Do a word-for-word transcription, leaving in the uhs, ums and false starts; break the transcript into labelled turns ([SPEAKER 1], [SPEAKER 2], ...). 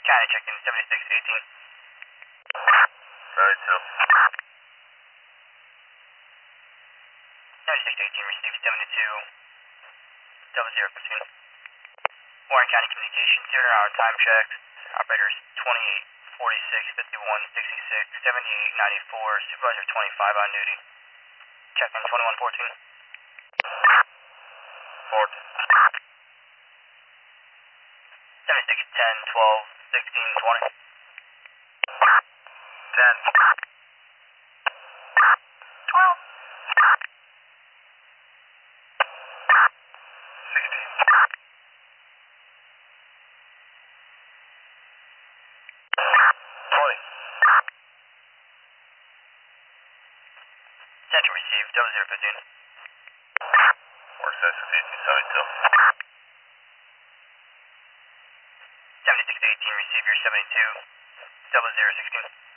[SPEAKER 1] County checking seventy-six eighteen.
[SPEAKER 2] seventy-two.
[SPEAKER 1] seventy-six eighteen received seventy-two, double zero fifteen. Warren County Communications, zero hour time checks. Operators twenty-eight forty-six fifty-one sixty-six seventy-eight ninety-four. Supervisor twenty-five on duty. Checking twenty-one fourteen.
[SPEAKER 2] fourteen.
[SPEAKER 1] seventy-six ten twelve sixteen twenty.
[SPEAKER 2] ten.
[SPEAKER 1] twelve.
[SPEAKER 2] sixteen. twenty.
[SPEAKER 1] Central received double zero fifteen.
[SPEAKER 2] Four six eighteen seventy-two.
[SPEAKER 1] seventy-six eighteen receive your seventy-two, double zero sixteen.